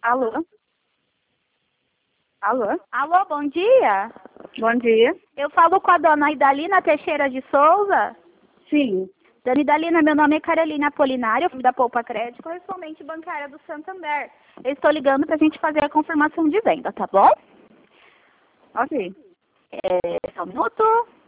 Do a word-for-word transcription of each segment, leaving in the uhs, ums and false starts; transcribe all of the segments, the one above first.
Alô? Alô? Alô, bom dia. Bom dia. Eu falo com a dona Idalina Teixeira de Souza. Sim. Dona Idalina, meu nome é Carolina Apolinário, da Poupa Crédito, correspondente bancária do Santander. Eu estou ligando para a gente fazer a confirmação de venda, tá bom? Ok. É, só um minuto.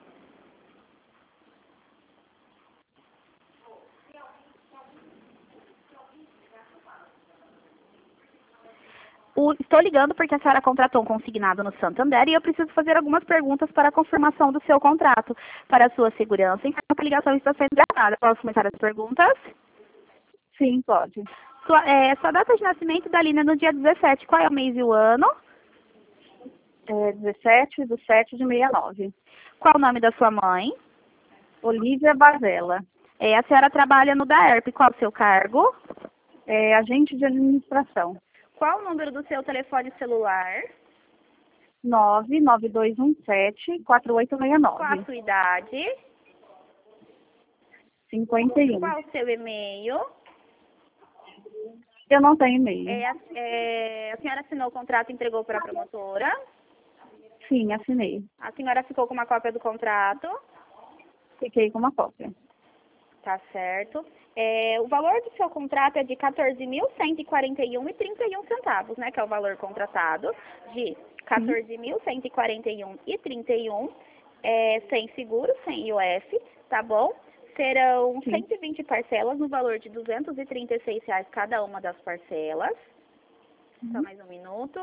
O- estou ligando porque a senhora contratou um consignado no Santander e eu preciso fazer algumas perguntas para a confirmação do seu contrato. Para a sua segurança, então a ligação está sendo gravada. Posso começar as perguntas? Sim, pode. Sua, é, sua data de nascimento, Dalina, é no dia dezessete. Qual é o mês e o ano? É dezessete de sete de sessenta e nove. Qual o nome da sua mãe? Olívia Bazella. É, a senhora trabalha no DAERP. Qual o seu cargo? É agente de administração. Qual o número do seu telefone celular? nove nove dois um sete quatro oito seis Qual a nove. sua idade? cinquenta e um. Qual o seu e-mail? Eu não tenho e-mail. É, a, é, a senhora assinou o contrato e entregou para a promotora? Sim, assinei. A senhora ficou com uma cópia do contrato? Fiquei com uma cópia. Tá certo. É, o valor do seu contrato é de quatorze mil cento e quarenta e um reais e trinta e um centavos, né? Que é o valor contratado de quatorze mil cento e quarenta e um reais e trinta e um, é, sem seguro, sem I O F, tá bom? Serão Sim. cento e vinte parcelas no valor de duzentos e trinta e seis reais cada uma das parcelas. Só mais um minuto.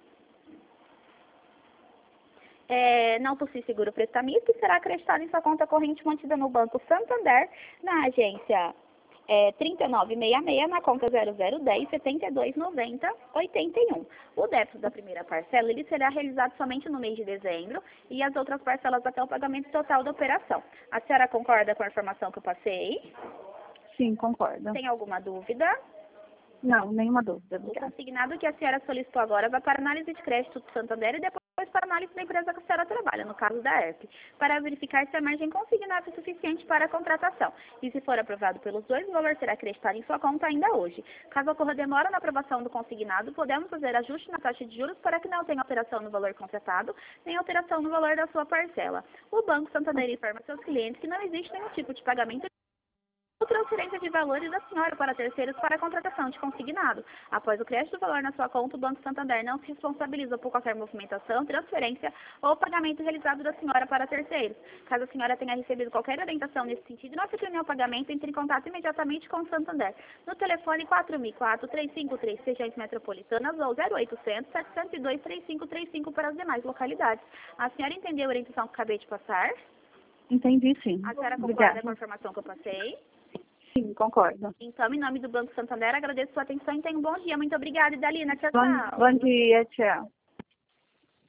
É, não possui seguro prestamista e será acreditado em sua conta corrente mantida no Banco Santander, na agência é, trinta e nove sessenta e seis, na conta zero zero um zero, setenta e dois noventa, oitenta e um. O débito da primeira parcela ele será realizado somente no mês de dezembro e as outras parcelas até o pagamento total da operação. A senhora concorda com a informação que eu passei? Sim, concordo. Tem alguma dúvida? Não, nenhuma dúvida. O Obrigada. consignado que a senhora solicitou agora vai para análise de crédito do Santander e depois para análise da empresa que a senhora trabalha, no caso da E R P, para verificar se a margem consignada é suficiente para a contratação. E se for aprovado pelos dois, o valor será acreditado em sua conta ainda hoje. Caso ocorra demora na aprovação do consignado, podemos fazer ajuste na taxa de juros para que não tenha alteração no valor contratado, nem alteração no valor da sua parcela. O Banco Santander informa seus clientes que não existe nenhum tipo de pagamento ou transferência de valores da senhora para terceiros para a contratação de consignado. Após o crédito do valor na sua conta, o Banco Santander não se responsabiliza por qualquer movimentação, transferência ou pagamento realizado da senhora para terceiros. Caso a senhora tenha recebido qualquer orientação nesse sentido e não se o pagamento, entre em contato imediatamente com o Santander. No telefone quatro mil e quatro, três cinco três, regiões metropolitanas ou zero oitocentos, setecentos e dois, três cinco três cinco para as demais localidades. A senhora entendeu a orientação que acabei de passar? Entendi, sim. A senhora concorda Obrigada. com a informação que eu passei? Sim, concordo. Então, em nome do Banco Santander, agradeço sua atenção e tenha um bom dia. Muito obrigada, Idalina. Tchau, Bom, tchau. bom dia, tchau.